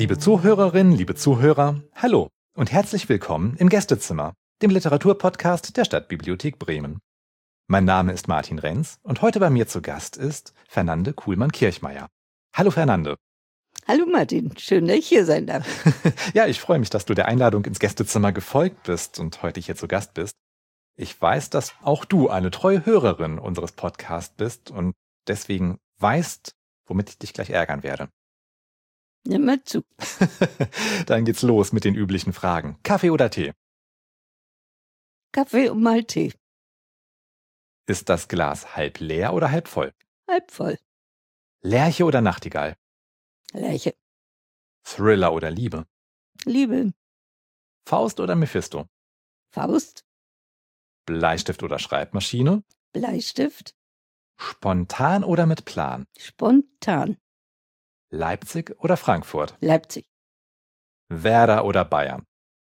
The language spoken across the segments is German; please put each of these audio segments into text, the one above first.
Liebe Zuhörerinnen, liebe Zuhörer, hallo und herzlich willkommen im Gästezimmer, dem Literaturpodcast der Stadtbibliothek Bremen. Mein Name ist Martin Renz und heute bei mir zu Gast ist Fernande Kuhlmann-Kirchmeier. Hallo Fernande. Hallo Martin, schön, dass ich hier sein darf. Ja, ich freue mich, dass du der Einladung ins Gästezimmer gefolgt bist und heute hier zu Gast bist. Ich weiß, dass auch du eine treue Hörerin unseres Podcasts bist und deswegen weißt, womit ich dich gleich ärgern werde. Nimm mal zu. Dann geht's los mit den üblichen Fragen. Kaffee oder Tee? Kaffee und mal Tee. Ist das Glas halb leer oder halb voll? Halb voll. Lerche oder Nachtigall? Lerche. Thriller oder Liebe? Liebe. Faust oder Mephisto? Faust. Bleistift oder Schreibmaschine? Bleistift. Spontan oder mit Plan? Spontan. Leipzig oder Frankfurt? Leipzig. Werder oder Bayern?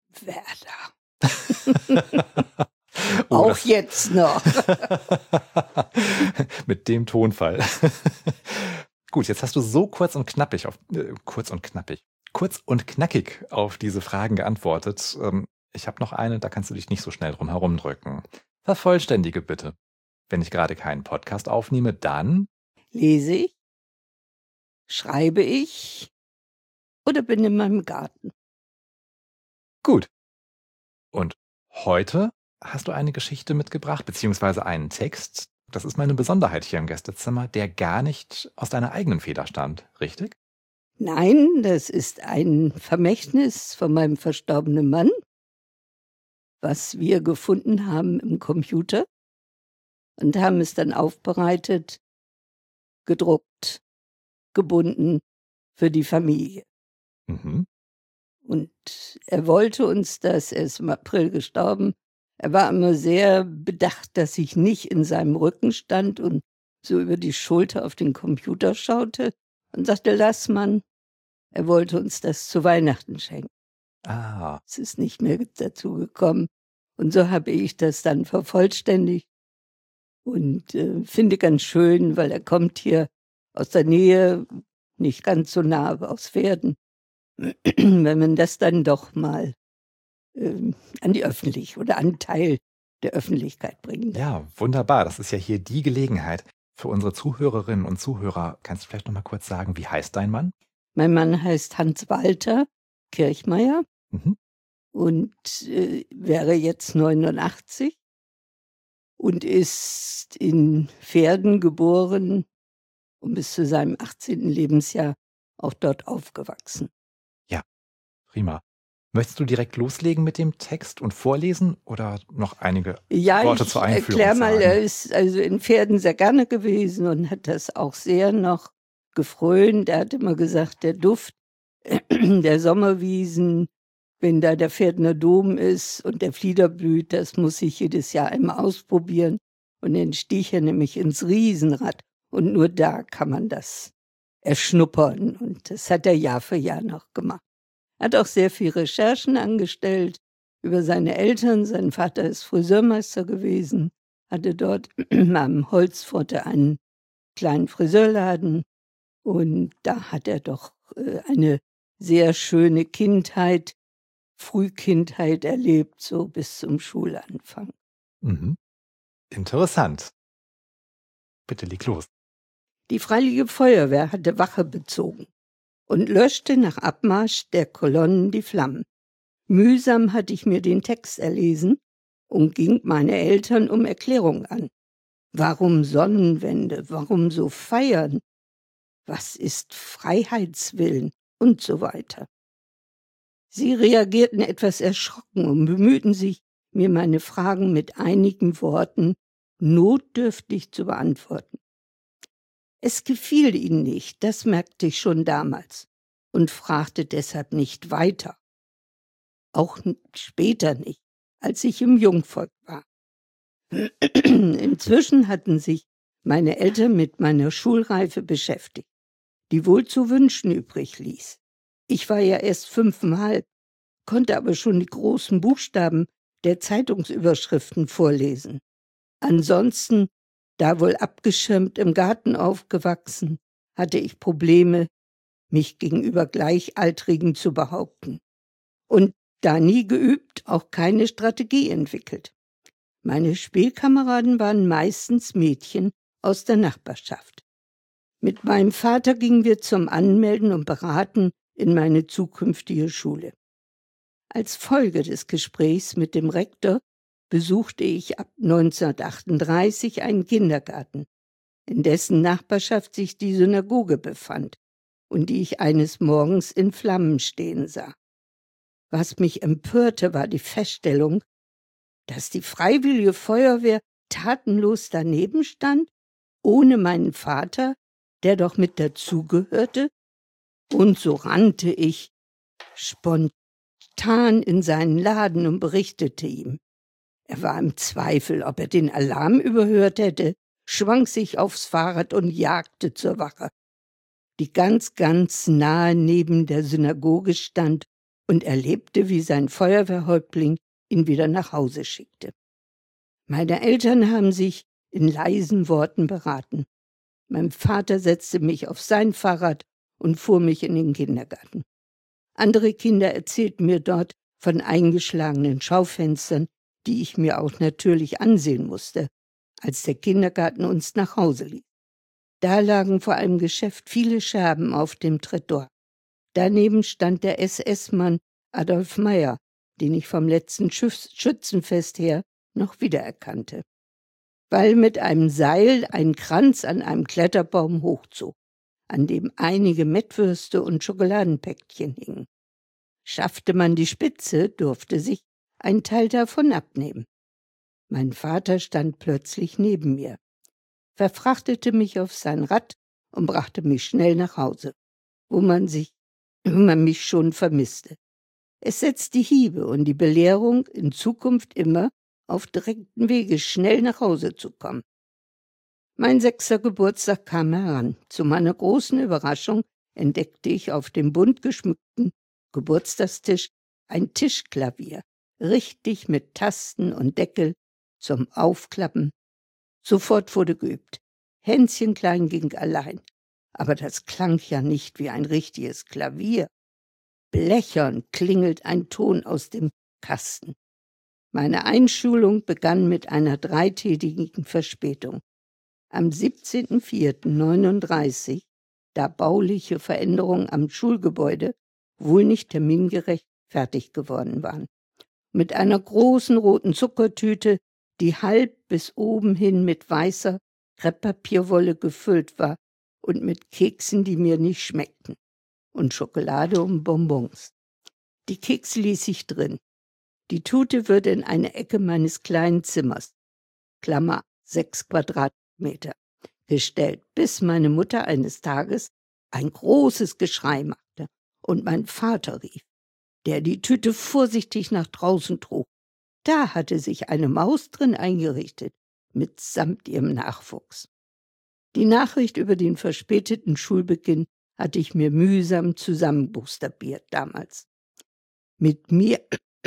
Werder. Oh, auch jetzt noch. Mit dem Tonfall. Gut, jetzt hast du so kurz und knackig auf diese Fragen geantwortet. Ich habe noch eine, da kannst du dich nicht so schnell drum herumdrücken. Vervollständige bitte. Wenn ich gerade keinen Podcast aufnehme, dann lese ich, schreibe ich oder bin in meinem Garten. Gut. Und heute hast du eine Geschichte mitgebracht, beziehungsweise einen Text. Das ist meine Besonderheit hier im Gästezimmer, der gar nicht aus deiner eigenen Feder stammt, richtig? Nein, das ist ein Vermächtnis von meinem verstorbenen Mann, was wir gefunden haben im Computer und haben es dann aufbereitet, gedruckt, gebunden für die Familie. Mhm. Und er wollte uns das, er ist im April gestorben, er war immer sehr bedacht, dass ich nicht in seinem Rücken stand und so über die Schulter auf den Computer schaute und sagte, lass Mann, er wollte uns das zu Weihnachten schenken. Ah. Es ist nicht mehr dazu gekommen und so habe ich das dann vervollständigt und finde ganz schön, weil er kommt hier aus der Nähe, nicht ganz so nah, aber aus Verden. Wenn man das dann doch mal an die Öffentlichkeit oder an einen Teil der Öffentlichkeit bringen. Ja, wunderbar. Das ist ja hier die Gelegenheit. Für unsere Zuhörerinnen und Zuhörer, kannst du vielleicht noch mal kurz sagen, wie heißt dein Mann? Mein Mann heißt Hans-Walter Kirchmeier und wäre jetzt 89 und ist in Verden geboren und bis zu seinem 18. Lebensjahr auch dort aufgewachsen. Ja, prima. Möchtest du direkt loslegen mit dem Text und vorlesen oder noch einige Worte zur Einführung erklär mal, sagen? er ist also in Verden sehr gerne gewesen und hat das auch sehr noch gefrönt. Er hat immer gesagt, der Duft der Sommerwiesen, wenn da der Verdener Dom ist und der Flieder blüht, das muss ich jedes Jahr einmal ausprobieren. Und dann stieg er nämlich ins Riesenrad und nur da kann man das erschnuppern. Und das hat er Jahr für Jahr noch gemacht. Er hat auch sehr viel Recherchen angestellt über seine Eltern. Sein Vater ist Friseurmeister gewesen, hatte dort am Holzpforte einen kleinen Friseurladen. Und da hat er doch eine sehr schöne Kindheit, Frühkindheit erlebt, so bis zum Schulanfang. Mhm. Interessant. Bitte leg los. Die Freiwillige Feuerwehr hatte Wache bezogen und löschte nach Abmarsch der Kolonnen die Flammen. Mühsam hatte ich mir den Text erlesen und ging meine Eltern um Erklärung an. Warum Sonnenwende? Warum so feiern? Was ist Freiheitswillen? Und so weiter. Sie reagierten etwas erschrocken und bemühten sich, mir meine Fragen mit einigen Worten notdürftig zu beantworten. Es gefiel ihnen nicht, das merkte ich schon damals und fragte deshalb nicht weiter. Auch später nicht, als ich im Jungvolk war. Inzwischen hatten sich meine Eltern mit meiner Schulreife beschäftigt, die wohl zu wünschen übrig ließ. Ich war ja erst 5,5, konnte aber schon die großen Buchstaben der Zeitungsüberschriften vorlesen. Ansonsten, da wohl abgeschirmt im Garten aufgewachsen, hatte ich Probleme mich gegenüber Gleichaltrigen zu behaupten. Und da nie geübt, auch keine Strategie entwickelt. Meine Spielkameraden waren meistens Mädchen aus der Nachbarschaft. Mit meinem Vater gingen wir zum Anmelden und Beraten in meine zukünftige Schule. Als Folge des Gesprächs mit dem Rektor besuchte ich ab 1938 einen Kindergarten, in dessen Nachbarschaft sich die Synagoge befand und die ich eines Morgens in Flammen stehen sah. Was mich empörte, war die Feststellung, dass die Freiwillige Feuerwehr tatenlos daneben stand, ohne meinen Vater, der doch mit dazugehörte, und so rannte ich spontan in seinen Laden und berichtete ihm. Er war im Zweifel, ob er den Alarm überhört hätte, schwang sich aufs Fahrrad und jagte zur Wache, die ganz nahe neben der Synagoge stand, und erlebte, wie sein Feuerwehrhäuptling ihn wieder nach Hause schickte. Meine Eltern haben sich in leisen Worten beraten. Mein Vater setzte mich auf sein Fahrrad und fuhr mich in den Kindergarten. Andere Kinder erzählten mir dort von eingeschlagenen Schaufenstern, die ich mir auch natürlich ansehen musste, als der Kindergarten uns nach Hause ließ. Da lagen vor einem Geschäft viele Scherben auf dem Trottoir. Daneben stand der SS-Mann Adolf Meyer, den ich vom letzten Schützenfest her noch wiedererkannte, weil mit einem Seil ein Kranz an einem Kletterbaum hochzog, an dem einige Mettwürste und Schokoladenpäckchen hingen. Schaffte man die Spitze, durfte sich ein Teil davon abnehmen. Mein Vater stand plötzlich neben mir, verfrachtete mich auf sein Rad und brachte mich schnell nach Hause, wo man mich schon vermisste. Es setzt die Hiebe und die Belehrung, in Zukunft immer auf direkten Wege schnell nach Hause zu kommen. Mein 6. Geburtstag kam heran. Zu meiner großen Überraschung entdeckte ich auf dem bunt geschmückten Geburtstagstisch ein Tischklavier, richtig mit Tasten und Deckel zum Aufklappen. Sofort wurde geübt. Hänschen klein ging allein. Aber das klang ja nicht wie ein richtiges Klavier. Blechern klingelt ein Ton aus dem Kasten. Meine Einschulung begann mit einer 3-tägigen Verspätung. Am 17.04.39, da bauliche Veränderungen am Schulgebäude wohl nicht termingerecht fertig geworden waren. Mit einer großen roten Zuckertüte, die halb bis oben hin mit weißer Krepppapierwolle gefüllt war und mit Keksen, die mir nicht schmeckten, und Schokolade und Bonbons. Die Kekse ließ ich drin. Die Tüte würde in eine Ecke meines kleinen Zimmers, Klammer 6 Quadratmeter, gestellt, bis meine Mutter eines Tages ein großes Geschrei machte und mein Vater rief, der die Tüte vorsichtig nach draußen trug. Da hatte sich eine Maus drin eingerichtet, mitsamt ihrem Nachwuchs. Die Nachricht über den verspäteten Schulbeginn hatte ich mir mühsam zusammenbuchstabiert damals. Mit mehr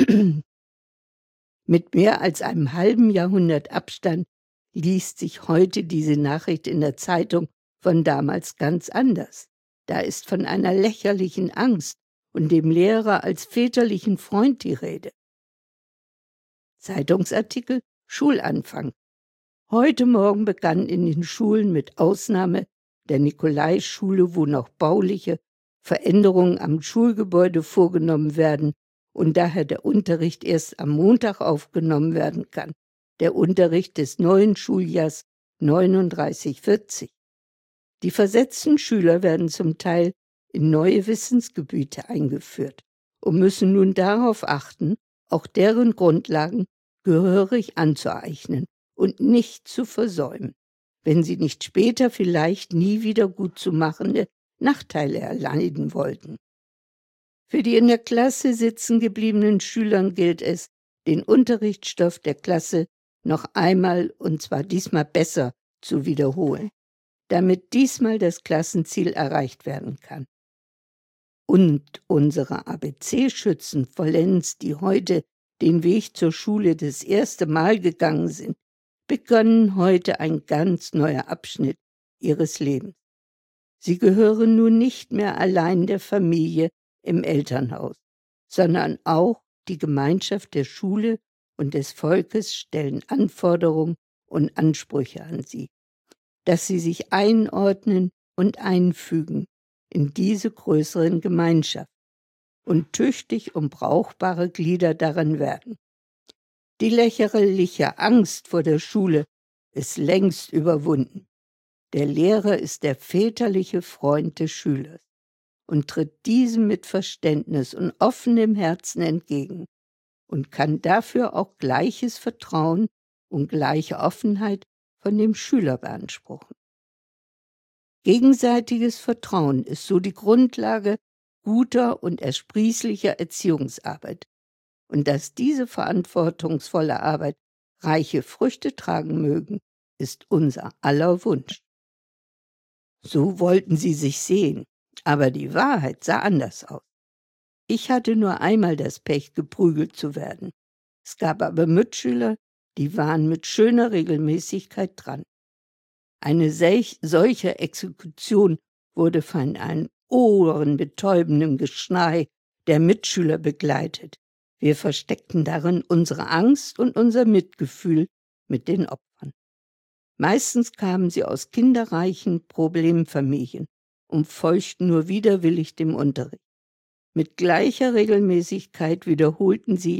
als einem halben Jahrhundert Abstand liest sich heute diese Nachricht in der Zeitung von damals ganz anders. Da ist von einer lächerlichen Angst und dem Lehrer als väterlichen Freund die Rede. Zeitungsartikel Schulanfang. Heute Morgen begann in den Schulen mit Ausnahme der Nikolaischule, wo noch bauliche Veränderungen am Schulgebäude vorgenommen werden und daher der Unterricht erst am Montag aufgenommen werden kann, der Unterricht des neuen Schuljahrs 39/40. Die versetzten Schüler werden zum Teil in neue Wissensgebiete eingeführt und müssen nun darauf achten, auch deren Grundlagen gehörig anzueignen und nicht zu versäumen, wenn sie nicht später vielleicht nie wieder gut zu machende Nachteile erleiden wollten. Für die in der Klasse sitzen gebliebenen Schülern gilt es, den Unterrichtsstoff der Klasse noch einmal, und zwar diesmal besser, zu wiederholen, damit diesmal das Klassenziel erreicht werden kann. Und unsere ABC-Schützen vollends, die heute den Weg zur Schule das erste Mal gegangen sind, begannen heute ein ganz neuer Abschnitt ihres Lebens. Sie gehören nun nicht mehr allein der Familie im Elternhaus, sondern auch die Gemeinschaft der Schule und des Volkes stellen Anforderungen und Ansprüche an sie, dass sie sich einordnen und einfügen in diese größeren Gemeinschaft und tüchtig und brauchbare Glieder darin werden. Die lächerliche Angst vor der Schule ist längst überwunden. Der Lehrer ist der väterliche Freund des Schülers und tritt diesem mit Verständnis und offenem Herzen entgegen und kann dafür auch gleiches Vertrauen und gleiche Offenheit von dem Schüler beanspruchen. Gegenseitiges Vertrauen ist so die Grundlage guter und ersprießlicher Erziehungsarbeit. Und dass diese verantwortungsvolle Arbeit reiche Früchte tragen mögen, ist unser aller Wunsch. So wollten sie sich sehen, aber die Wahrheit sah anders aus. Ich hatte nur einmal das Pech, geprügelt zu werden. Es gab aber Mitschüler, die waren mit schöner Regelmäßigkeit dran. Eine solche Exekution wurde von einem ohrenbetäubenden Geschrei der Mitschüler begleitet. Wir versteckten darin unsere Angst und unser Mitgefühl mit den Opfern. Meistens kamen sie aus kinderreichen Problemfamilien und folgten nur widerwillig dem Unterricht. Mit gleicher Regelmäßigkeit wiederholten sie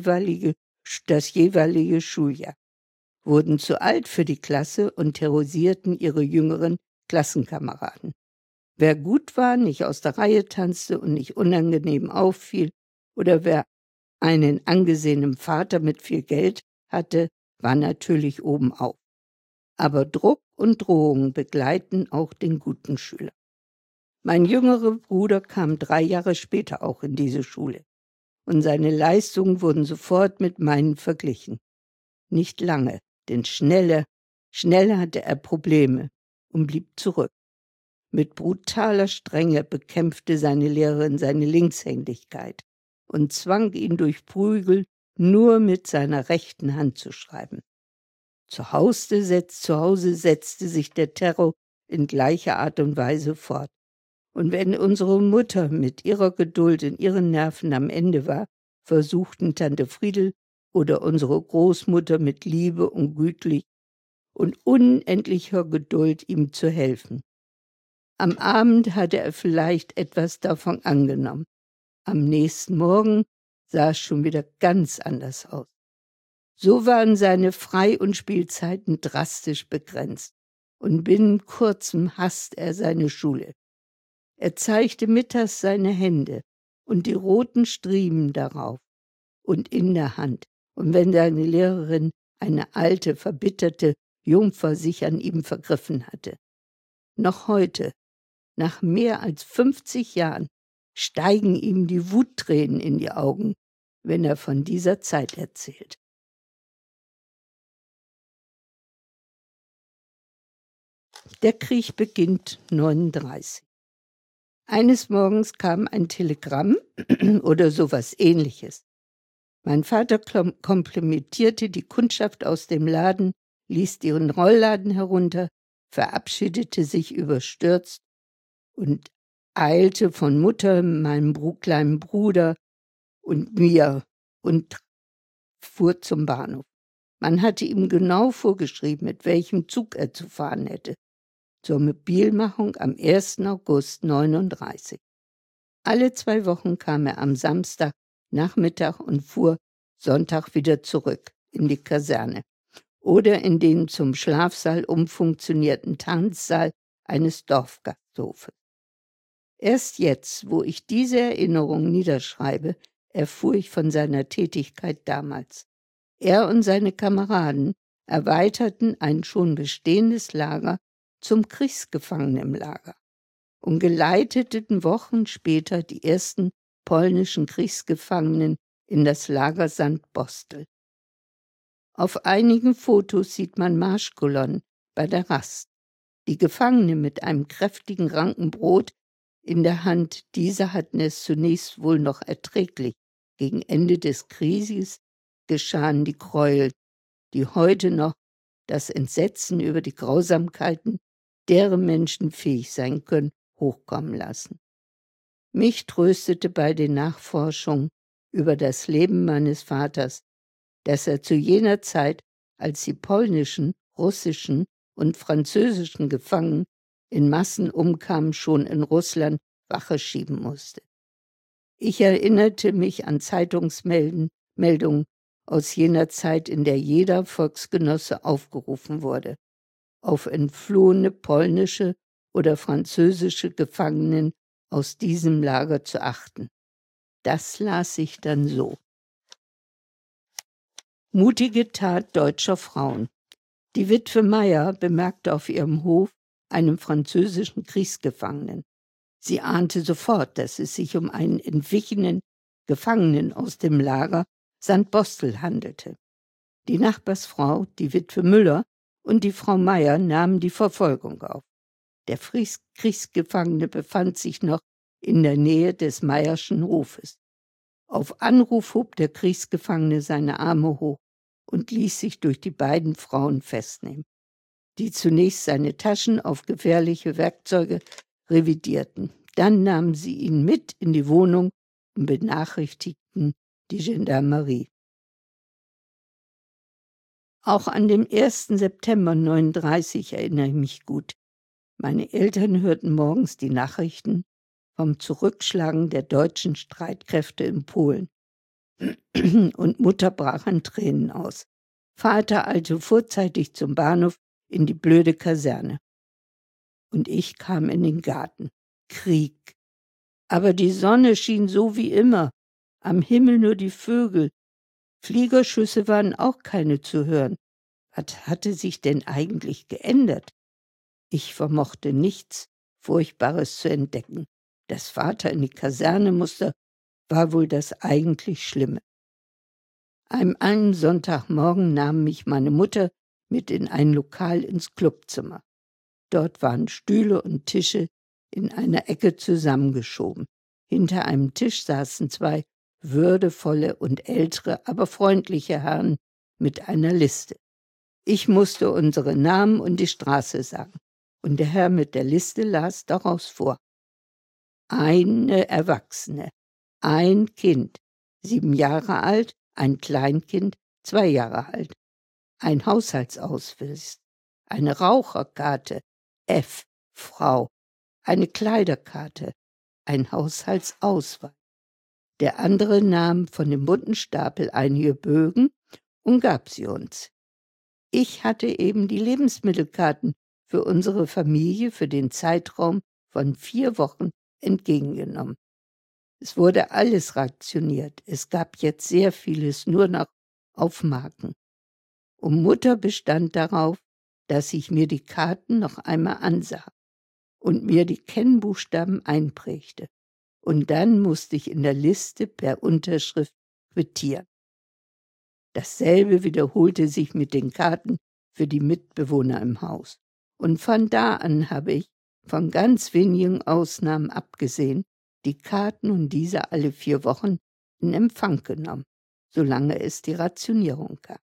das jeweilige Schuljahr, wurden zu alt für die Klasse und terrorisierten ihre jüngeren Klassenkameraden. Wer gut war, nicht aus der Reihe tanzte und nicht unangenehm auffiel, oder wer einen angesehenen Vater mit viel Geld hatte, war natürlich obenauf. Aber Druck und Drohungen begleiten auch den guten Schüler. Mein jüngerer Bruder kam 3 Jahre später auch in diese Schule, und seine Leistungen wurden sofort mit meinen verglichen. Nicht lange, denn schnell hatte er Probleme und blieb zurück. Mit brutaler Strenge bekämpfte seine Lehrerin seine Linkshändigkeit und zwang ihn durch Prügel nur mit seiner rechten Hand zu schreiben. Zu Hause setzte sich der Terror in gleicher Art und Weise fort. Und wenn unsere Mutter mit ihrer Geduld und ihren Nerven am Ende war, versuchten Tante Friedel oder unsere Großmutter mit Liebe und gütlich und unendlicher Geduld ihm zu helfen. Am Abend hatte er vielleicht etwas davon angenommen. Am nächsten Morgen sah es schon wieder ganz anders aus. So waren seine Frei- und Spielzeiten drastisch begrenzt und binnen kurzem hasste er seine Schule. Er zeigte mittags seine Hände und die roten Striemen darauf und in der Hand. Und wenn seine Lehrerin, eine alte, verbitterte Jungfer, sich an ihm vergriffen hatte. Noch heute, nach mehr als 50 Jahren, steigen ihm die Wuttränen in die Augen, wenn er von dieser Zeit erzählt. Der Krieg beginnt 1939. Eines Morgens kam ein Telegramm oder sowas Ähnliches. Mein Vater komplimentierte die Kundschaft aus dem Laden, ließ ihren Rollladen herunter, verabschiedete sich überstürzt und eilte von Mutter, meinem kleinen Bruder und mir und fuhr zum Bahnhof. Man hatte ihm genau vorgeschrieben, mit welchem Zug er zu fahren hätte. Zur Mobilmachung am 1. August 1939. Alle 2 Wochen kam er am Samstagnachmittag und fuhr Sonntag wieder zurück in die Kaserne oder in den zum Schlafsaal umfunktionierten Tanzsaal eines Dorfgasthofes. Erst jetzt, wo ich diese Erinnerung niederschreibe, erfuhr ich von seiner Tätigkeit damals. Er und seine Kameraden erweiterten ein schon bestehendes Lager zum Kriegsgefangenenlager und geleiteten Wochen später die ersten polnischen Kriegsgefangenen in das Lager St. Bostel. Auf einigen Fotos sieht man Marschkolonnen bei der Rast. Die Gefangenen mit einem kräftigen Ranken Brot in der Hand, diese hatten es zunächst wohl noch erträglich. Gegen Ende des Krieges geschahen die Gräuel, die heute noch das Entsetzen über die Grausamkeiten deren Menschen fähig sein können, hochkommen lassen. Mich tröstete bei den Nachforschungen über das Leben meines Vaters, dass er zu jener Zeit, als die polnischen, russischen und französischen Gefangenen in Massen umkamen, schon in Russland Wache schieben musste. Ich erinnerte mich an Zeitungsmeldungen aus jener Zeit, in der jeder Volksgenosse aufgerufen wurde, auf entflohene polnische oder französische Gefangenen aus diesem Lager zu achten. Das las ich dann so. Mutige Tat deutscher Frauen. Die Witwe Meyer bemerkte auf ihrem Hof einen französischen Kriegsgefangenen. Sie ahnte sofort, dass es sich um einen entwichenen Gefangenen aus dem Lager St. Bostel handelte. Die Nachbarsfrau, die Witwe Müller und die Frau Meyer nahmen die Verfolgung auf. Der Kriegsgefangene befand sich noch in der Nähe des Meyerschen Hofes. Auf Anruf hob der Kriegsgefangene seine Arme hoch und ließ sich durch die beiden Frauen festnehmen, die zunächst seine Taschen auf gefährliche Werkzeuge revidierten. Dann nahmen sie ihn mit in die Wohnung und benachrichtigten die Gendarmerie. Auch an den 1. September 1939 erinnere ich mich gut. Meine Eltern hörten morgens die Nachrichten vom Zurückschlagen der deutschen Streitkräfte in Polen. Und Mutter brach in Tränen aus. Vater eilte vorzeitig zum Bahnhof in die blöde Kaserne. Und ich kam in den Garten. Krieg. Aber die Sonne schien so wie immer. Am Himmel nur die Vögel. Fliegerschüsse waren auch keine zu hören. Was hatte sich denn eigentlich geändert? Ich vermochte nichts Furchtbares zu entdecken. Dass Vater in die Kaserne musste, war wohl das eigentlich Schlimme. Einen Sonntagmorgen nahm mich meine Mutter mit in ein Lokal ins Clubzimmer. Dort waren Stühle und Tische in einer Ecke zusammengeschoben. Hinter einem Tisch saßen zwei würdevolle und ältere, aber freundliche Herren mit einer Liste. Ich musste unsere Namen und die Straße sagen, und der Herr mit der Liste las daraus vor. Eine Erwachsene, ein Kind, 7 Jahre alt, ein Kleinkind, 2 Jahre alt, ein Haushaltsausweis, eine Raucherkarte, F, Frau, eine Kleiderkarte, ein Haushaltsausweis. Der andere nahm von dem bunten Stapel einige Bögen und gab sie uns. Ich hatte eben die Lebensmittelkarten für unsere Familie für den Zeitraum von 4 Wochen entgegengenommen. Es wurde alles rationiert. Es gab jetzt sehr vieles nur noch auf Marken. Und Mutter bestand darauf, dass ich mir die Karten noch einmal ansah und mir die Kennbuchstaben einprägte. Und dann musste ich in der Liste per Unterschrift quittieren. Dasselbe wiederholte sich mit den Karten für die Mitbewohner im Haus. Und von da an habe ich, von ganz wenigen Ausnahmen abgesehen, die Karten und diese alle 4 Wochen in Empfang genommen, solange es die Rationierung gab.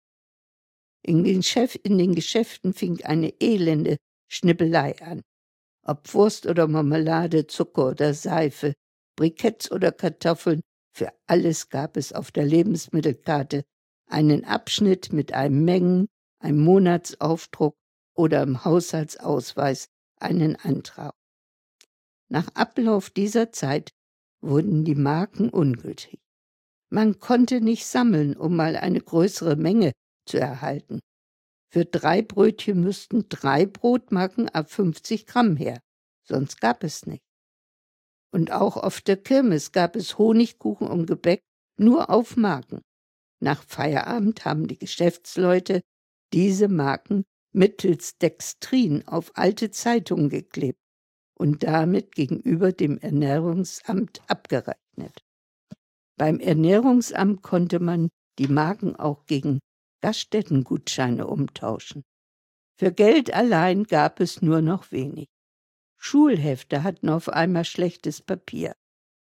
In den Geschäften fing eine elende Schnippelei an. Ob Wurst oder Marmelade, Zucker oder Seife, Briketts oder Kartoffeln, für alles gab es auf der Lebensmittelkarte einen Abschnitt mit einem Monatsaufdruck oder im Haushaltsausweis einen Antrag. Nach Ablauf dieser Zeit wurden die Marken ungültig. Man konnte nicht sammeln, um mal eine größere Menge zu erhalten. Für 3 Brötchen müssten 3 Brotmarken ab 50 Gramm her, sonst gab es nicht. Und auch auf der Kirmes gab es Honigkuchen und Gebäck nur auf Marken. Nach Feierabend haben die Geschäftsleute diese Marken mittels Dextrin auf alte Zeitungen geklebt und damit gegenüber dem Ernährungsamt abgerechnet. Beim Ernährungsamt konnte man die Marken auch gegen Gaststättengutscheine umtauschen. Für Geld allein gab es nur noch wenig. Schulhefte hatten auf einmal schlechtes Papier.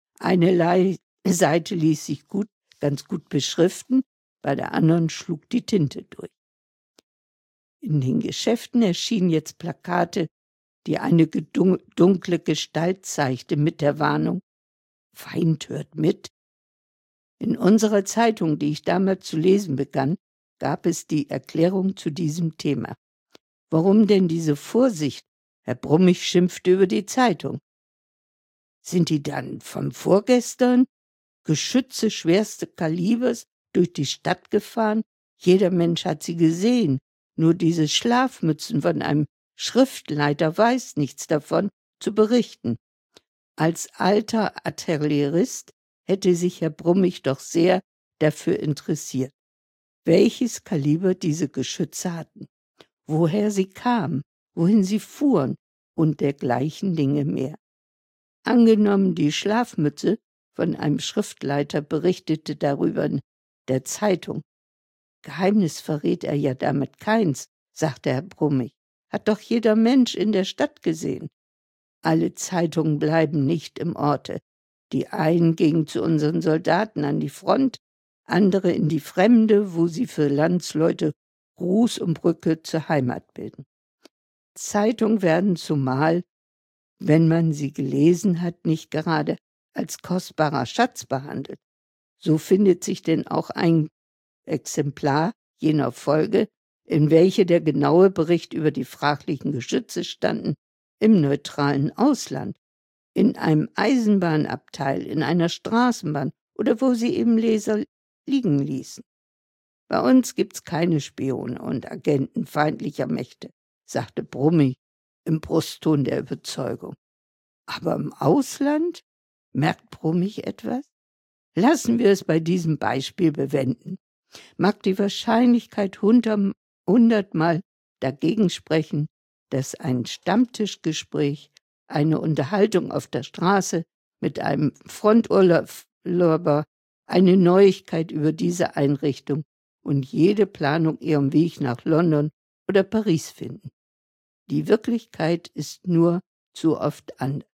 Eine Seite ließ sich ganz gut beschriften, bei der anderen schlug die Tinte durch. In den Geschäften erschienen jetzt Plakate, die eine dunkle Gestalt zeigte mit der Warnung: Feind hört mit. In unserer Zeitung, die ich damals zu lesen begann, gab es die Erklärung zu diesem Thema. Warum denn diese Vorsicht? Herr Brummig schimpfte über die Zeitung. Sind die dann vom Vorgestern? Geschütze schwerste Kalibers durch die Stadt gefahren? Jeder Mensch hat sie gesehen. Nur diese Schlafmützen von einem Schriftleiter weiß nichts davon zu berichten. Als alter Artillerist hätte sich Herr Brummig doch sehr dafür interessiert, welches Kaliber diese Geschütze hatten, woher sie kamen, wohin sie fuhren und dergleichen Dinge mehr. Angenommen, die Schlafmütze von einem Schriftleiter berichtete darüber in der Zeitung. Geheimnis verrät er ja damit keins, sagte Herr Brummig. Hat doch jeder Mensch in der Stadt gesehen. Alle Zeitungen bleiben nicht im Orte. Die einen gingen zu unseren Soldaten an die Front, andere in die Fremde, wo sie für Landsleute Ruß und Brücke zur Heimat bilden. Zeitungen werden zumal, wenn man sie gelesen hat, nicht gerade als kostbarer Schatz behandelt. So findet sich denn auch ein Exemplar jener Folge, in welche der genaue Bericht über die fraglichen Geschütze standen, im neutralen Ausland, in einem Eisenbahnabteil, in einer Straßenbahn oder wo sie eben Leser liegen ließen. Bei uns gibt's keine Spione und Agenten feindlicher Mächte, sagte Brummig im Brustton der Überzeugung. Aber im Ausland? Merkt Brummig etwas? Lassen wir es bei diesem Beispiel bewenden. Mag die Wahrscheinlichkeit 100-mal dagegen sprechen, dass ein Stammtischgespräch, eine Unterhaltung auf der Straße mit einem Fronturlauber, eine Neuigkeit über diese Einrichtung und jede Planung ihren Weg nach London oder Paris finden. Die Wirklichkeit ist nur zu oft anders.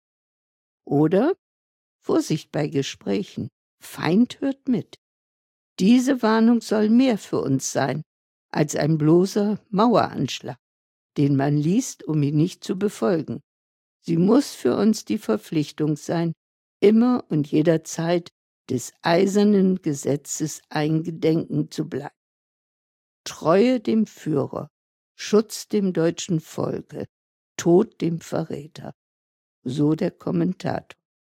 Oder Vorsicht bei Gesprächen. Feind hört mit. Diese Warnung soll mehr für uns sein als ein bloßer Maueranschlag, den man liest, um ihn nicht zu befolgen. Sie muss für uns die Verpflichtung sein, immer und jederzeit des eisernen Gesetzes eingedenken zu bleiben. Treue dem Führer, Schutz dem deutschen Volke, Tod dem Verräter. So der Kommentator.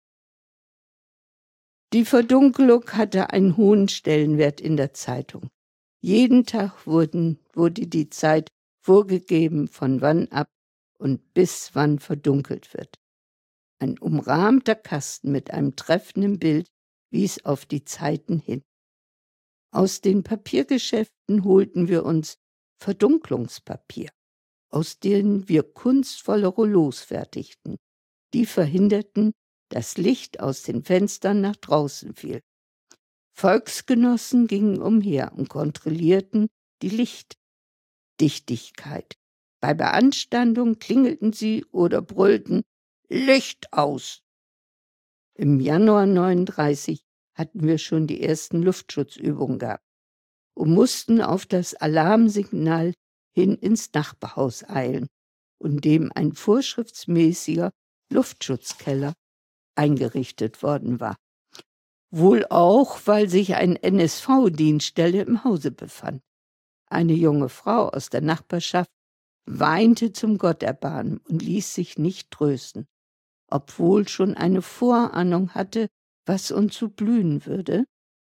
Die Verdunkelung hatte einen hohen Stellenwert in der Zeitung. Jeden Tag wurde die Zeit vorgegeben, von wann ab und bis wann verdunkelt wird. Ein umrahmter Kasten mit einem treffenden Bild wies auf die Zeiten hin. Aus den Papiergeschäften holten wir uns Verdunklungspapier, aus denen wir kunstvolle Rouleaus fertigten. Die verhinderten, dass Licht aus den Fenstern nach draußen fiel. Volksgenossen gingen umher und kontrollierten die Lichtdichtigkeit. Bei Beanstandung klingelten sie oder brüllten Licht aus. Im Januar 39 hatten wir schon die ersten Luftschutzübungen gehabt und mussten auf das Alarmsignal hin ins Nachbarhaus eilen, in dem ein vorschriftsmäßiger Luftschutzkeller eingerichtet worden war. Wohl auch, weil sich eine NSV-Dienststelle im Hause befand. Eine junge Frau aus der Nachbarschaft weinte zum Gotterbarmen und ließ sich nicht trösten, obwohl schon eine Vorahnung hatte, was uns so blühen würde.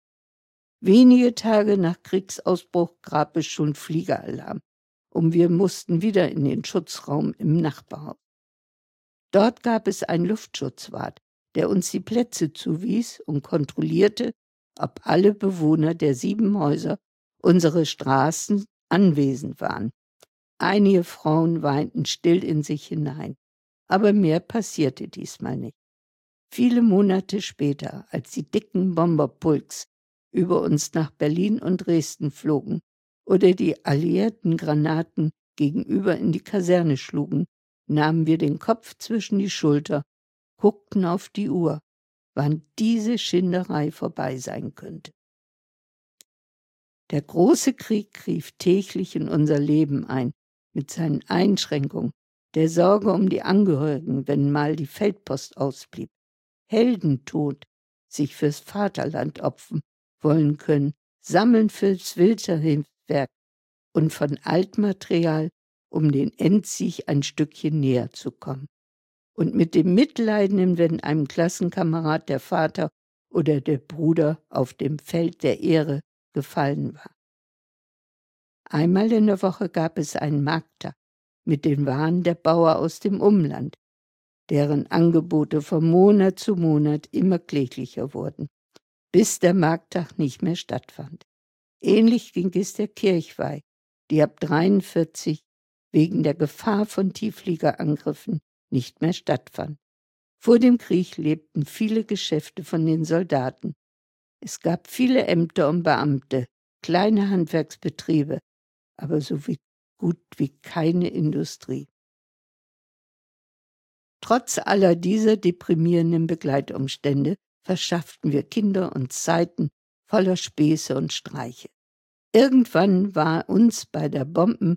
Wenige Tage nach Kriegsausbruch gab es schon Fliegeralarm und wir mussten wieder in den Schutzraum im Nachbarhaus. Dort gab es einen Luftschutzwart, der uns die Plätze zuwies und kontrollierte, ob alle Bewohner der 7 Häuser unserer Straßen anwesend waren. Einige Frauen weinten still in sich hinein, aber mehr passierte diesmal nicht. Viele Monate später, als die dicken Bomberpulks über uns nach Berlin und Dresden flogen oder die alliierten Granaten gegenüber in die Kaserne schlugen, nahmen wir den Kopf zwischen die Schulter, guckten auf die Uhr, wann diese Schinderei vorbei sein könnte. Der große Krieg griff täglich in unser Leben ein, mit seinen Einschränkungen, der Sorge um die Angehörigen, wenn mal die Feldpost ausblieb, Heldentod, sich fürs Vaterland opfern wollen können, Sammeln fürs Winterhilfswerk und von Altmaterial, um den Endsieg ein Stückchen näher zu kommen. Und mit dem Mitleiden, wenn einem Klassenkamerad der Vater oder der Bruder auf dem Feld der Ehre gefallen war. Einmal in der Woche gab es einen Markttag mit den Waren der Bauer aus dem Umland, deren Angebote von Monat zu Monat immer kläglicher wurden, bis der Markttag nicht mehr stattfand. Ähnlich ging es der Kirchweih, die ab 1943 wegen der Gefahr von Tieffliegerangriffen nicht mehr stattfand. Vor dem Krieg lebten viele Geschäfte von den Soldaten. Es gab viele Ämter und Beamte, kleine Handwerksbetriebe, aber so gut wie keine Industrie. Trotz aller dieser deprimierenden Begleitumstände verschafften wir Kinder uns Zeiten voller Späße und Streiche. Irgendwann war uns bei der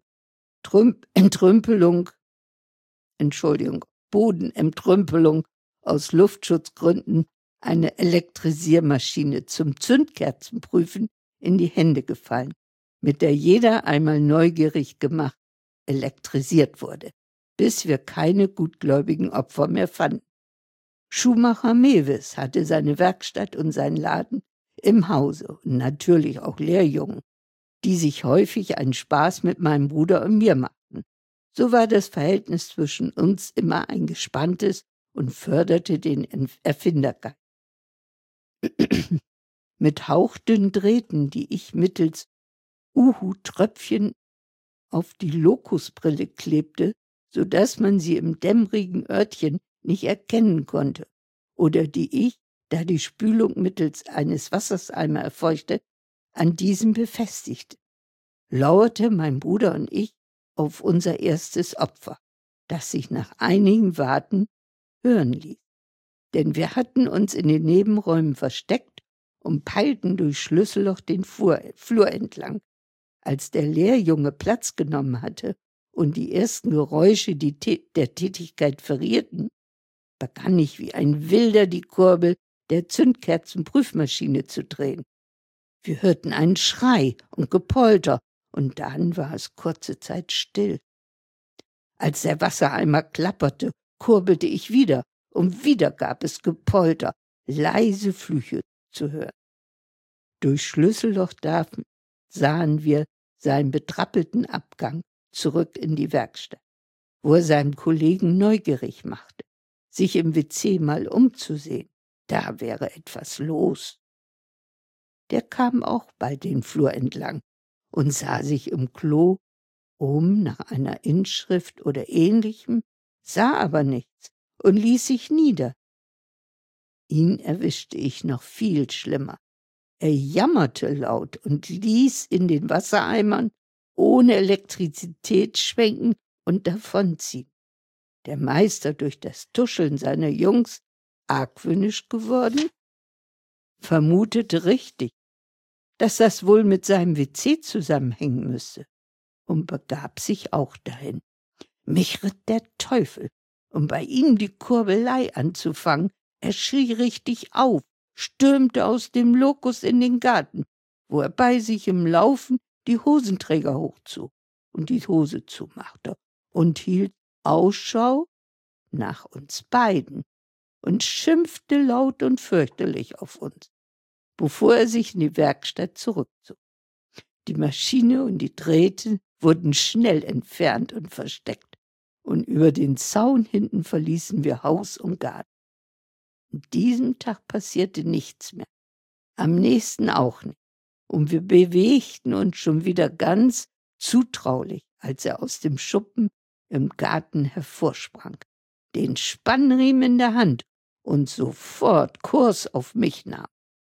Bodenentrümpelung aus Luftschutzgründen eine Elektrisiermaschine zum Zündkerzenprüfen in die Hände gefallen, mit der jeder einmal neugierig gemacht elektrisiert wurde, bis wir keine gutgläubigen Opfer mehr fanden. Schuhmacher Mewes hatte seine Werkstatt und seinen Laden im Hause und natürlich auch Lehrjungen, die sich häufig einen Spaß mit meinem Bruder und mir machten. So war das Verhältnis zwischen uns immer ein gespanntes und förderte den Erfindergeist. Mit hauchdünnen Drähten, die ich mittels Uhu-Tröpfchen auf die Lokusbrille klebte, sodass man sie im dämmerigen Örtchen nicht erkennen konnte, oder die ich, da die Spülung mittels eines Wasserseimers erfolgte, an diesem befestigte, lauerte mein Bruder und ich auf unser erstes Opfer, das sich nach einigem Warten hören ließ. Denn wir hatten uns in den Nebenräumen versteckt und peilten durch Schlüsselloch den Flur entlang. Als der Lehrjunge Platz genommen hatte und die ersten Geräusche der Tätigkeit verrierten, begann ich wie ein Wilder die Kurbel der Zündkerzenprüfmaschine zu drehen. Wir hörten einen Schrei und Gepolter, und dann war es kurze Zeit still. Als der Wassereimer klapperte, kurbelte ich wieder, und wieder gab es Gepolter, leise Flüche zu hören. Durch Schlüsselloch sahen wir seinen betrappelten Abgang zurück in die Werkstatt, wo er seinem Kollegen neugierig machte, sich im WC mal umzusehen. Da wäre etwas los. Der kam auch bald den Flur entlang und sah sich im Klo um nach einer Inschrift oder Ähnlichem, sah aber nichts und ließ sich nieder. Ihn erwischte ich noch viel schlimmer. Er jammerte laut und ließ in den Wassereimern ohne Elektrizität schwenken und davonziehen. Der Meister, durch das Tuscheln seiner Jungs argwöhnisch geworden, vermutete richtig, dass das wohl mit seinem WC zusammenhängen müsse, und begab sich auch dahin. Mich ritt der Teufel, um bei ihm die Kurbelei anzufangen. Er schrie richtig auf, stürmte aus dem Lokus in den Garten, wo er bei sich im Laufen die Hosenträger hochzog und die Hose zumachte und hielt Ausschau nach uns beiden und schimpfte laut und fürchterlich auf uns, bevor er sich in die Werkstatt zurückzog. Die Maschine und die Drähte wurden schnell entfernt und versteckt, und über den Zaun hinten verließen wir Haus und Garten. An diesem Tag passierte nichts mehr, am nächsten auch nicht, und wir bewegten uns schon wieder ganz zutraulich, als er aus dem Schuppen im Garten hervorsprang, den Spannriemen in der Hand und sofort Kurs auf mich nahm.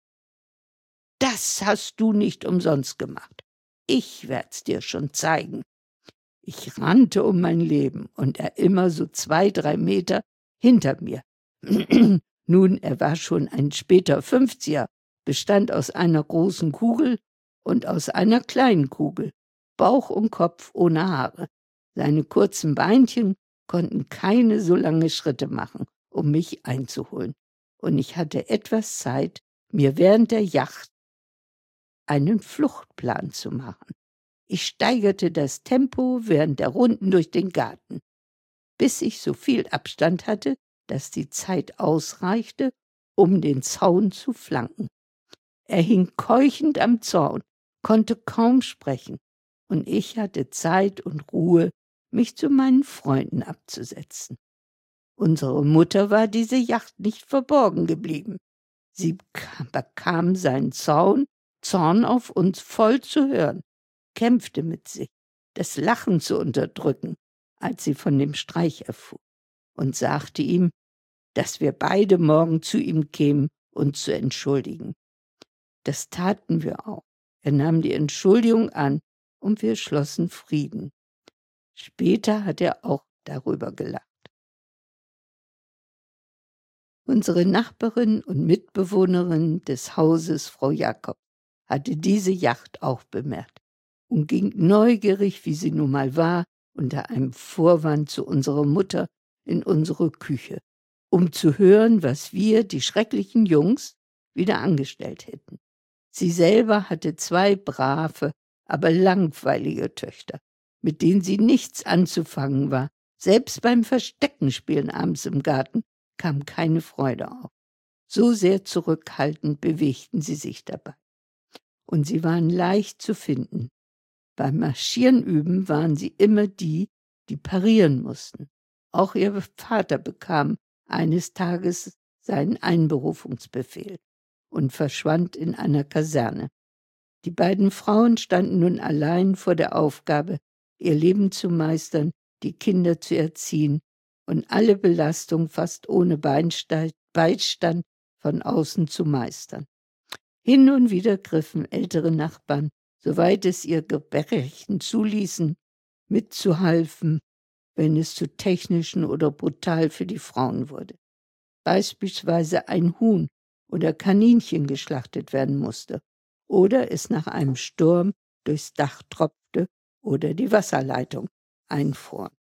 »Das hast du nicht umsonst gemacht. Ich werd's dir schon zeigen.« Ich rannte um mein Leben und er immer so 2-3 Meter hinter mir. Nun, er war schon ein später 50er, bestand aus einer großen Kugel und aus einer kleinen Kugel, Bauch und Kopf ohne Haare. Seine kurzen Beinchen konnten keine so lange Schritte machen, um mich einzuholen. Und ich hatte etwas Zeit, mir während der Jagd einen Fluchtplan zu machen. Ich steigerte das Tempo während der Runden durch den Garten, bis ich so viel Abstand hatte, dass die Zeit ausreichte, um den Zaun zu flanken. Er hing keuchend am Zaun, konnte kaum sprechen, und ich hatte Zeit und Ruhe, mich zu meinen Freunden abzusetzen. Unsere Mutter war diese Jagd nicht verborgen geblieben. Sie bekam seinen Zorn auf uns voll zu hören, kämpfte mit sich, das Lachen zu unterdrücken, als sie von dem Streich erfuhr, und sagte ihm, dass wir beide morgen zu ihm kämen, uns zu entschuldigen. Das taten wir auch. Er nahm die Entschuldigung an und wir schlossen Frieden. Später hat er auch darüber gelacht. Unsere Nachbarin und Mitbewohnerin des Hauses, Frau Jakob, hatte diese Jagd auch bemerkt und ging neugierig, wie sie nun mal war, unter einem Vorwand zu unserer Mutter in unsere Küche, um zu hören, was wir, die schrecklichen Jungs, wieder angestellt hätten. Sie selber hatte 2 brave, aber langweilige Töchter, mit denen sie nichts anzufangen war. Selbst beim Versteckenspielen abends im Garten kam keine Freude auf. So sehr zurückhaltend bewegten sie sich dabei. Und sie waren leicht zu finden. Beim Marschieren üben waren sie immer die, die parieren mussten. Auch ihr Vater bekam eines Tages seinen Einberufungsbefehl und verschwand in einer Kaserne. Die beiden Frauen standen nun allein vor der Aufgabe, ihr Leben zu meistern, die Kinder zu erziehen und alle Belastung fast ohne Beistand von außen zu meistern. Hin und wieder griffen ältere Nachbarn, soweit es ihr Gebärchen zuließen, mitzuhelfen, wenn es zu technischen oder brutal für die Frauen wurde. Beispielsweise ein Huhn oder Kaninchen geschlachtet werden musste oder es nach einem Sturm durchs Dach tropfte oder die Wasserleitung einfror.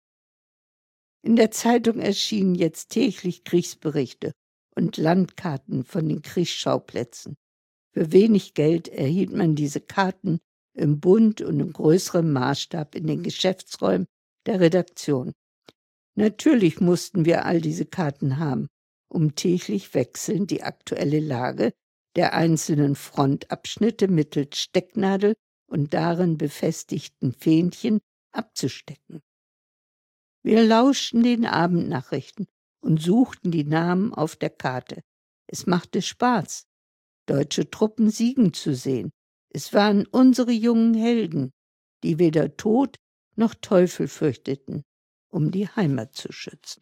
In der Zeitung erschienen jetzt täglich Kriegsberichte und Landkarten von den Kriegsschauplätzen. Für wenig Geld erhielt man diese Karten im Bund und in größerem Maßstab in den Geschäftsräumen der Redaktion. Natürlich mussten wir all diese Karten haben, um täglich wechselnd die aktuelle Lage der einzelnen Frontabschnitte mittels Stecknadel und darin befestigten Fähnchen abzustecken. Wir lauschten den Abendnachrichten und suchten die Namen auf der Karte. Es machte Spaß, deutsche Truppen siegen zu sehen. Es waren unsere jungen Helden, die weder Tod noch Teufel fürchteten, um die Heimat zu schützen.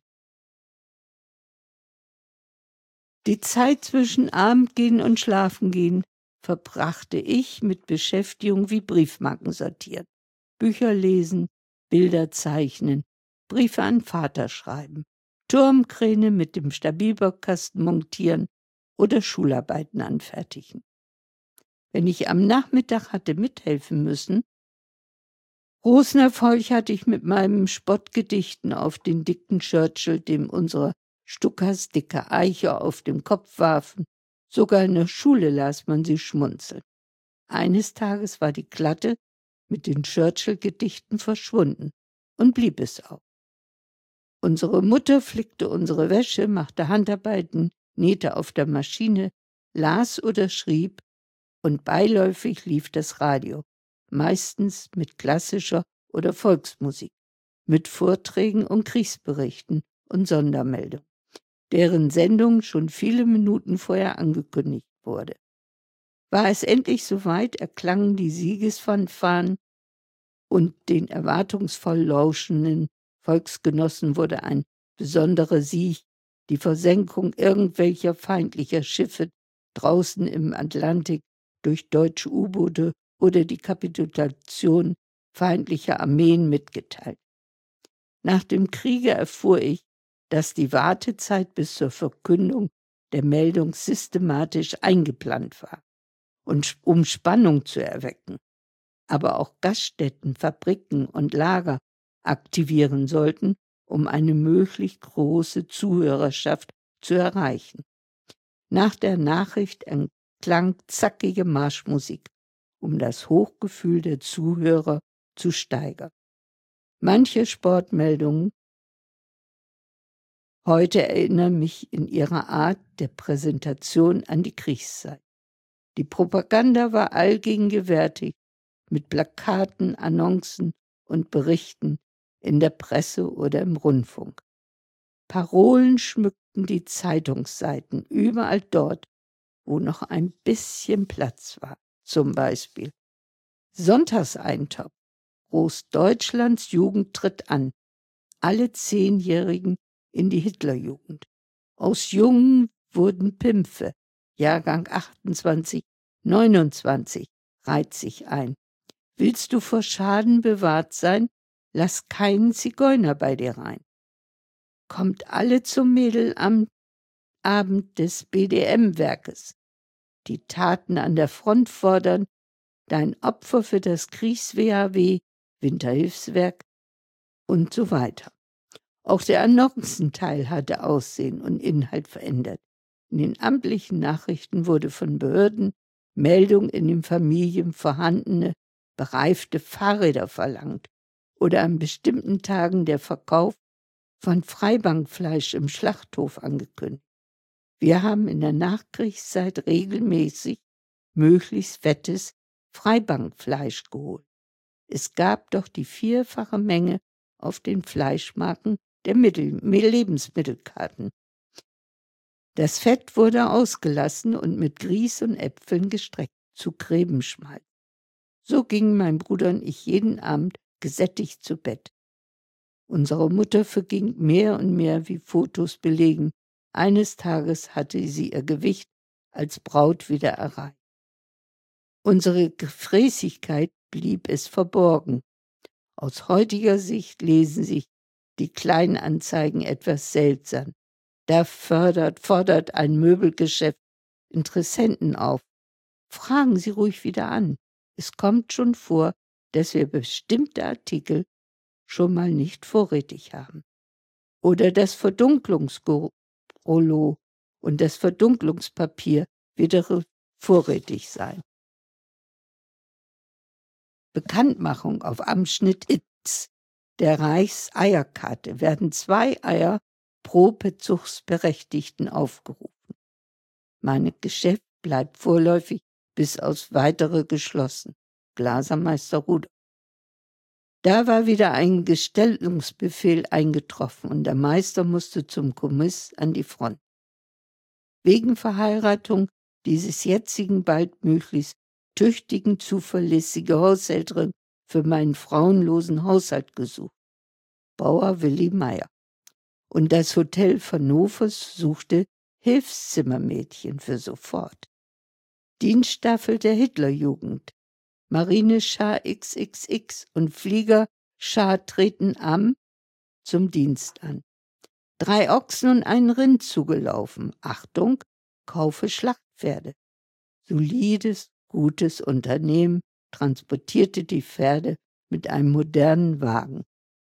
Die Zeit zwischen Abendgehen und Schlafengehen verbrachte ich mit Beschäftigung wie Briefmarken sortieren, Bücher lesen, Bilder zeichnen, Briefe an Vater schreiben, Turmkräne mit dem Stabilbaukasten montieren oder Schularbeiten anfertigen. Wenn ich am Nachmittag hatte mithelfen müssen, großen Erfolg hatte ich mit meinen Spottgedichten auf den dicken Churchill, dem unsere Stuckers dicke Eiche auf dem Kopf warfen. Sogar in der Schule las man sie schmunzeln. Eines Tages war die Klatte mit den Churchill-Gedichten verschwunden und blieb es auch. Unsere Mutter flickte unsere Wäsche, machte Handarbeiten, nähte auf der Maschine, las oder schrieb und beiläufig lief das Radio, meistens mit klassischer oder Volksmusik, mit Vorträgen und Kriegsberichten und Sondermeldungen, deren Sendung schon viele Minuten vorher angekündigt wurde. War es endlich soweit, erklangen die Siegesfanfaren und den erwartungsvoll lauschenden Volksgenossen wurde ein besonderer Sieg, die Versenkung irgendwelcher feindlicher Schiffe draußen im Atlantik durch deutsche U-Boote oder die Kapitulation feindlicher Armeen mitgeteilt. Nach dem Kriege erfuhr ich, dass die Wartezeit bis zur Verkündung der Meldung systematisch eingeplant war, und um Spannung zu erwecken, aber auch Gaststätten, Fabriken und Lager aktivieren sollten, um eine möglichst große Zuhörerschaft zu erreichen. Nach der Nachricht erklang zackige Marschmusik, um das Hochgefühl der Zuhörer zu steigern. Manche Sportmeldungen heute erinnern mich in ihrer Art der Präsentation an die Kriegszeit. Die Propaganda war allgegenwärtig mit Plakaten, Annoncen und Berichten in der Presse oder im Rundfunk. Parolen schmückten die Zeitungsseiten überall dort, wo noch ein bisschen Platz war. Zum Beispiel Sonntagseintopf. Großdeutschlands Jugend tritt an. Alle 10-Jährigen in die Hitlerjugend. Aus Jungen wurden Pimpfe. Jahrgang 28, 29 reiht sich ein. Willst du vor Schaden bewahrt sein? Lass keinen Zigeuner bei dir rein. Kommt alle zum Mädelabend des BDM-Werkes. Die Taten an der Front fordern, dein Opfer für das Kriegs-WHW, Winterhilfswerk und so weiter. Auch der Annoncenteil hatte Aussehen und Inhalt verändert. In den amtlichen Nachrichten wurde von Behörden Meldung in den Familien vorhandene, bereifte Fahrräder verlangt oder an bestimmten Tagen der Verkauf von Freibankfleisch im Schlachthof angekündigt. Wir haben in der Nachkriegszeit regelmäßig möglichst fettes Freibankfleisch geholt. Es gab doch die 4-fache Menge auf den Fleischmarken der Lebensmittelkarten. Das Fett wurde ausgelassen und mit Grieß und Äpfeln gestreckt zu Krebenschmalz. So gingen mein Bruder und ich jeden Abend gesättigt zu Bett. Unsere Mutter verging mehr und mehr, wie Fotos belegen. Eines Tages hatte sie ihr Gewicht als Braut wieder erreicht. Unsere Gefräßigkeit blieb es verborgen. Aus heutiger Sicht lesen sich die Kleinanzeigen etwas seltsam. Da fordert ein Möbelgeschäft Interessenten auf. Fragen Sie ruhig wieder an. Es kommt schon vor, dass wir bestimmte Artikel schon mal nicht vorrätig haben. Oder das Verdunklungsrollo und das Verdunklungspapier wieder vorrätig sein. Bekanntmachung auf Abschnitt X der Reichseierkarte werden 2 Eier pro Bezugsberechtigten aufgerufen. Mein Geschäft bleibt vorläufig bis aufs Weitere geschlossen. Glasermeister Rudolf. Da war wieder ein Gestellungsbefehl eingetroffen und der Meister musste zum Kommiss an die Front. Wegen Verheiratung dieses jetzigen bald möglichst tüchtigen, zuverlässige Haushälterin für meinen frauenlosen Haushalt gesucht. Bauer Willi Meyer. Und das Hotel Hannovers suchte Hilfszimmermädchen für sofort. Dienststaffel der Hitlerjugend. Marineschar XXX und Fliegerschar treten zum Dienst an. 3 Ochsen und ein Rind zugelaufen. Achtung, kaufe Schlachtpferde. Solides, gutes Unternehmen transportierte die Pferde mit einem modernen Wagen.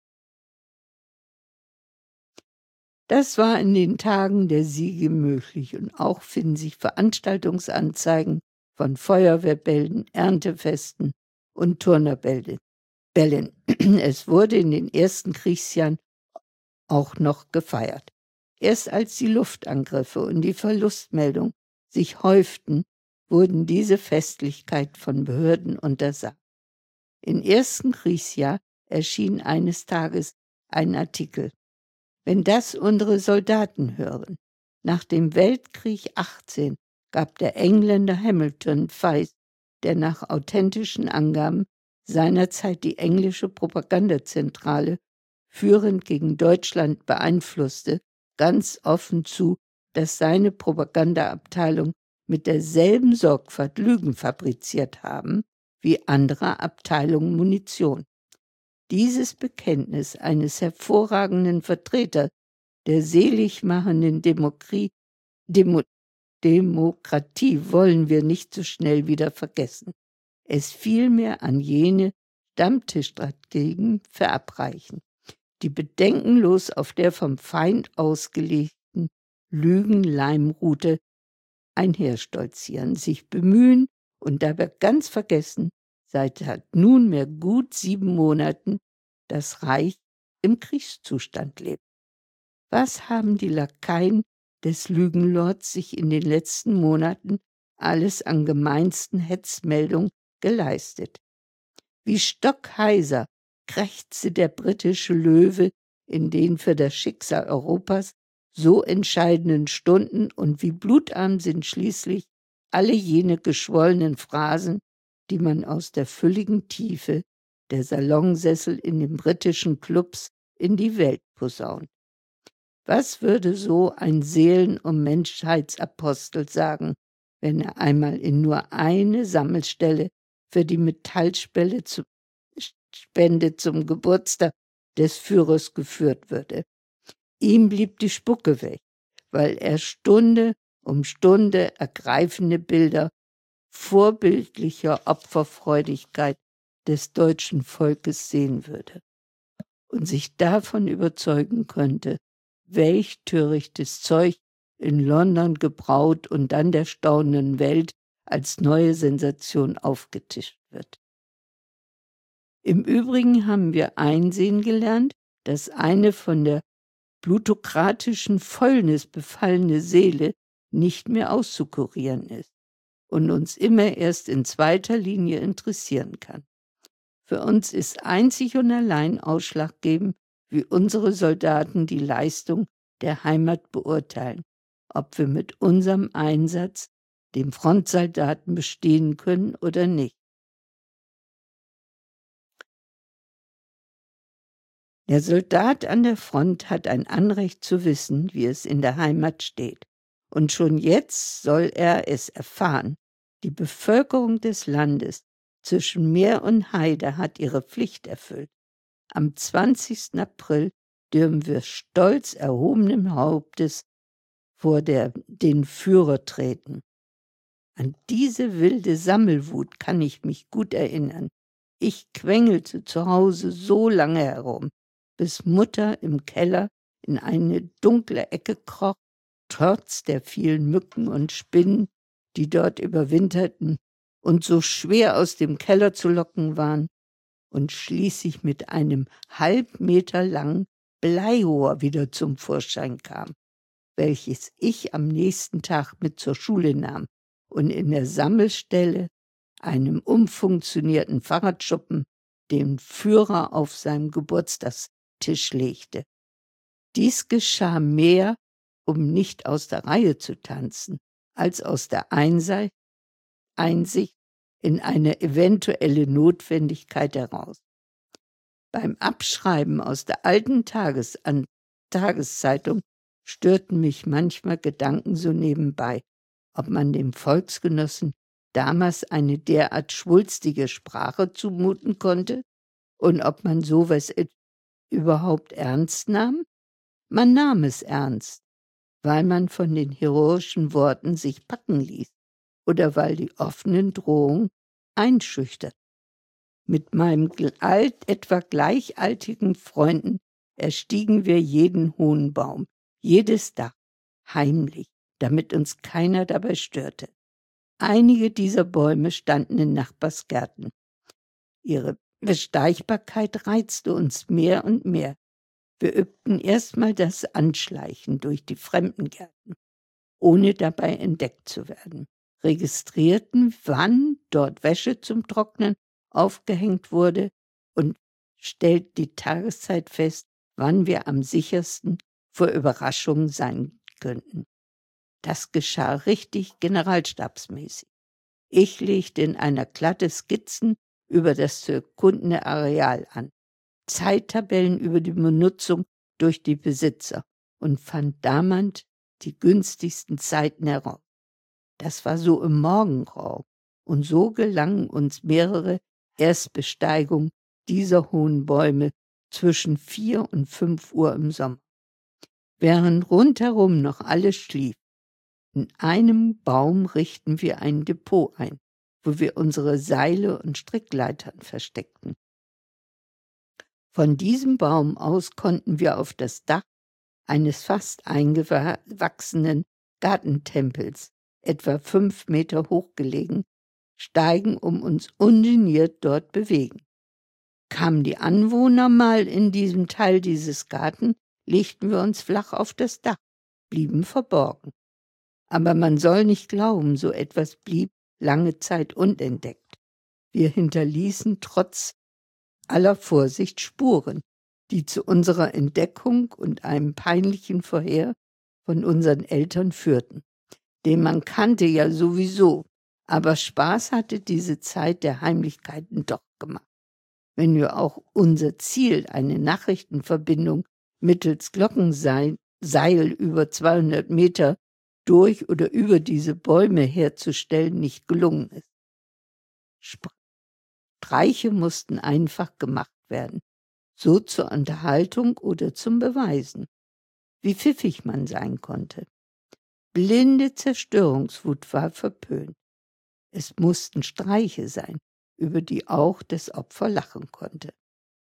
Das war in den Tagen der Siege möglich und auch finden sich Veranstaltungsanzeigen von Feuerwehrbällen, Erntefesten und Turnerbällen. Es wurde in den ersten Kriegsjahren auch noch gefeiert. Erst als die Luftangriffe und die Verlustmeldungen sich häuften, wurden diese Festlichkeiten von Behörden untersagt. Im ersten Kriegsjahr erschien eines Tages ein Artikel. Wenn das unsere Soldaten hören. Nach dem Weltkrieg 18 gab der Engländer Hamilton Feist, der nach authentischen Angaben seinerzeit die englische Propagandazentrale führend gegen Deutschland beeinflusste, ganz offen zu, dass seine Propagandaabteilung mit derselben Sorgfalt Lügen fabriziert haben wie andere Abteilungen Munition. Dieses Bekenntnis eines hervorragenden Vertreters der seligmachenden Demokratie wollen wir nicht so schnell wieder vergessen. Es vielmehr an jene Stammtischstrategen verabreichen, die bedenkenlos auf der vom Feind ausgelegten Lügenleimroute einherstolzieren, sich bemühen und dabei ganz vergessen, seit nunmehr gut 7 Monaten das Reich im Kriegszustand lebt. Was haben die Lakaien des Lügenlords sich in den letzten Monaten alles an gemeinsten Hetzmeldungen geleistet? Wie stockheiser krächzte der britische Löwe in den für das Schicksal Europas so entscheidenden Stunden und wie blutarm sind schließlich alle jene geschwollenen Phrasen, die man aus der fülligen Tiefe der Salonsessel in den britischen Clubs in die Welt posaunt. Was würde so ein Seelen- und Menschheitsapostel sagen, wenn er einmal in nur eine Sammelstelle für die Metallspende zum Geburtstag des Führers geführt würde? Ihm blieb die Spucke weg, weil er Stunde um Stunde ergreifende Bilder vorbildlicher Opferfreudigkeit des deutschen Volkes sehen würde und sich davon überzeugen könnte, welch törichtes Zeug in London gebraut und dann der staunenden Welt als neue Sensation aufgetischt wird. Im Übrigen haben wir einsehen gelernt, dass eine von der plutokratischen Fäulnis befallene Seele nicht mehr auszukurieren ist und uns immer erst in zweiter Linie interessieren kann. Für uns ist einzig und allein ausschlaggebend, wie unsere Soldaten die Leistung der Heimat beurteilen, ob wir mit unserem Einsatz dem Frontsoldaten bestehen können oder nicht. Der Soldat an der Front hat ein Anrecht zu wissen, wie es in der Heimat steht. Und schon jetzt soll er es erfahren. Die Bevölkerung des Landes zwischen Meer und Heide hat ihre Pflicht erfüllt. Am 20. April dürfen wir stolz erhobenen Hauptes vor den Führer treten. An diese wilde Sammelwut kann ich mich gut erinnern. Ich quengelte zu Hause so lange herum, bis Mutter im Keller in eine dunkle Ecke kroch, trotz der vielen Mücken und Spinnen, die dort überwinterten und so schwer aus dem Keller zu locken waren, und schließlich mit einem halbmeter langen Bleirohr wieder zum Vorschein kam, welches ich am nächsten Tag mit zur Schule nahm und in der Sammelstelle, einem umfunktionierten Fahrradschuppen, den Führer auf seinem Geburtstagstisch legte. Dies geschah mehr, um nicht aus der Reihe zu tanzen, als aus der Einsicht in eine eventuelle Notwendigkeit heraus. Beim Abschreiben aus der alten Tageszeitung störten mich manchmal Gedanken so nebenbei, ob man dem Volksgenossen damals eine derart schwulstige Sprache zumuten konnte und ob man sowas überhaupt ernst nahm. Man nahm es ernst, weil man von den heroischen Worten sich packen ließ oder weil die offenen Drohungen einschüchterten. Mit meinen etwa gleichaltigen Freunden erstiegen wir jeden hohen Baum, jedes Dach, heimlich, damit uns keiner dabei störte. Einige dieser Bäume standen in Nachbarsgärten. Ihre Besteichbarkeit reizte uns mehr und mehr. Wir übten erstmal das Anschleichen durch die fremden Gärten, ohne dabei entdeckt zu werden, registrierten, wann dort Wäsche zum Trocknen aufgehängt wurde und stellten die Tageszeit fest, wann wir am sichersten vor Überraschungen sein könnten. Das geschah richtig generalstabsmäßig. Ich legte in einer Klatte Skizzen über das zu erkundende Areal an, Zeittabellen über die Benutzung durch die Besitzer und fand damals die günstigsten Zeiten heraus. Das war so im Morgengrauen, und so gelangen uns mehrere Erstbesteigungen dieser hohen Bäume zwischen 4 und 5 Uhr im Sommer. Während rundherum noch alles schlief, in einem Baum richten wir ein Depot ein, wo wir unsere Seile und Strickleitern versteckten. Von diesem Baum aus konnten wir auf das Dach eines fast eingewachsenen Gartentempels, etwa 5 Meter hoch gelegen, steigen, um uns ungeniert dort bewegen. Kamen die Anwohner mal in diesem Teil dieses Garten, legten wir uns flach auf das Dach, blieben verborgen. Aber man soll nicht glauben, so etwas blieb lange Zeit unentdeckt. Wir hinterließen trotz aller Vorsicht Spuren, die zu unserer Entdeckung und einem peinlichen Verhör von unseren Eltern führten. Den man kannte ja sowieso, aber Spaß hatte diese Zeit der Heimlichkeiten doch gemacht. Wenn wir auch unser Ziel, eine Nachrichtenverbindung mittels Glockenseil über 200 Meter durch oder über diese Bäume herzustellen, nicht gelungen ist. Streiche mussten einfach gemacht werden, so zur Unterhaltung oder zum Beweisen, wie pfiffig man sein konnte. Blinde Zerstörungswut war verpönt. Es mussten Streiche sein, über die auch das Opfer lachen konnte.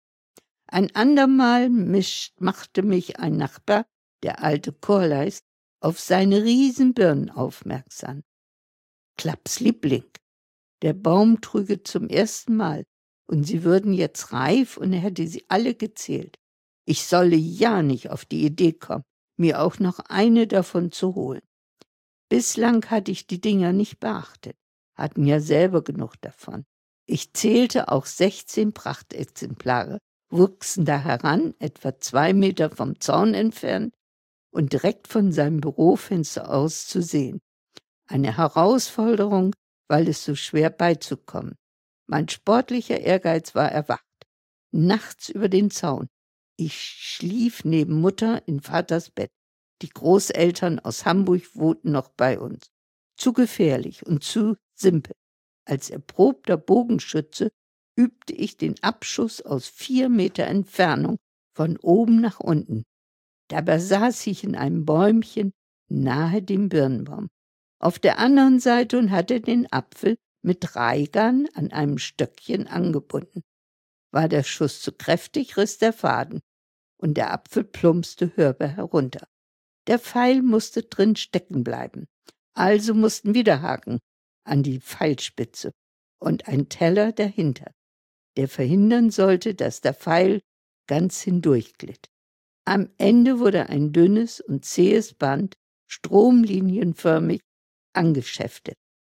Ein andermal machte mich ein Nachbar, der alte Korleis, auf seine Riesenbirnen aufmerksam. Klapps Liebling. Der Baum trüge zum ersten Mal, und sie würden jetzt reif, und er hätte sie alle gezählt. Ich solle ja nicht auf die Idee kommen, mir auch noch eine davon zu holen. Bislang hatte ich die Dinger nicht beachtet, hatten ja selber genug davon. Ich zählte auch 16 Prachtexemplare, wuchsen da heran, etwa 2 Meter vom Zaun entfernt und direkt von seinem Bürofenster aus zu sehen. Eine Herausforderung, weil es so schwer beizukommen. Mein sportlicher Ehrgeiz war erwacht. Nachts über den Zaun. Ich schlief neben Mutter in Vaters Bett. Die Großeltern aus Hamburg wohnten noch bei uns. Zu gefährlich und zu simpel. Als erprobter Bogenschütze übte ich den Abschuss aus 4 Meter Entfernung von oben nach unten. Dabei saß ich in einem Bäumchen nahe dem Birnbaum. Auf der anderen Seite und hatte den Apfel mit Reigern an einem Stöckchen angebunden. War der Schuss zu kräftig, riss der Faden, und der Apfel plumpste hörbar herunter. Der Pfeil musste drin stecken bleiben, also mussten Widerhaken an die Pfeilspitze und ein Teller dahinter, der verhindern sollte, dass der Pfeil ganz hindurchglitt. Am Ende wurde ein dünnes und zähes Band stromlinienförmig angeschäftet.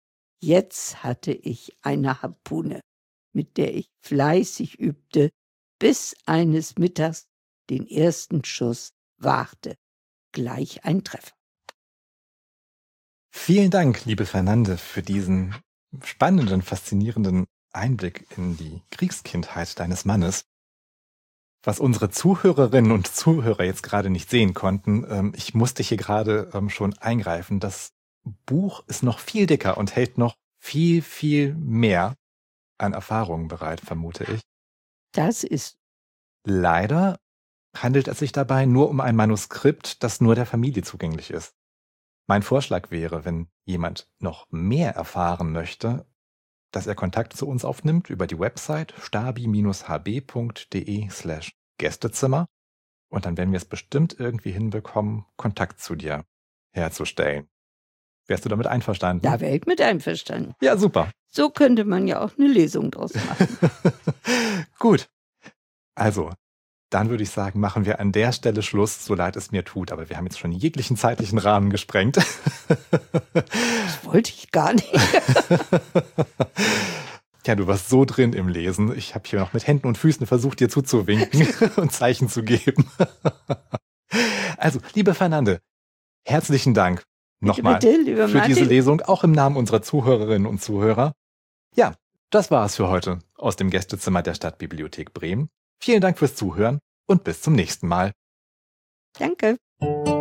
Jetzt hatte ich eine Harpune, mit der ich fleißig übte, bis eines Mittags den ersten Schuss wagte. Gleich ein Treffer. Vielen Dank, liebe Fernande, für diesen spannenden, faszinierenden Einblick in die Kriegskindheit deines Mannes. Was unsere Zuhörerinnen und Zuhörer jetzt gerade nicht sehen konnten, ich musste hier gerade schon eingreifen. Das Buch ist noch viel dicker und hält noch viel, viel mehr an Erfahrungen bereit, vermute ich. Das ist. Leider handelt es sich dabei nur um ein Manuskript, das nur der Familie zugänglich ist. Mein Vorschlag wäre, wenn jemand noch mehr erfahren möchte, dass er Kontakt zu uns aufnimmt über die Website stabi-hb.de/Gästezimmer und dann werden wir es bestimmt irgendwie hinbekommen, Kontakt zu dir herzustellen. Wärst du damit einverstanden? Da wäre ich mit einverstanden. Ja, super. So könnte man ja auch eine Lesung draus machen. Gut. Also, dann würde ich sagen, machen wir an der Stelle Schluss, so leid es mir tut. Aber wir haben jetzt schon jeglichen zeitlichen Rahmen gesprengt. Das wollte ich gar nicht. Ja, du warst so drin im Lesen. Ich habe hier noch mit Händen und Füßen versucht, dir zuzuwinken und Zeichen zu geben. Also, liebe Fernande, herzlichen Dank nochmal für diese Lesung, auch im Namen unserer Zuhörerinnen und Zuhörer. Ja, das war es für heute aus dem Gästezimmer der Stadtbibliothek Bremen. Vielen Dank fürs Zuhören und bis zum nächsten Mal. Danke.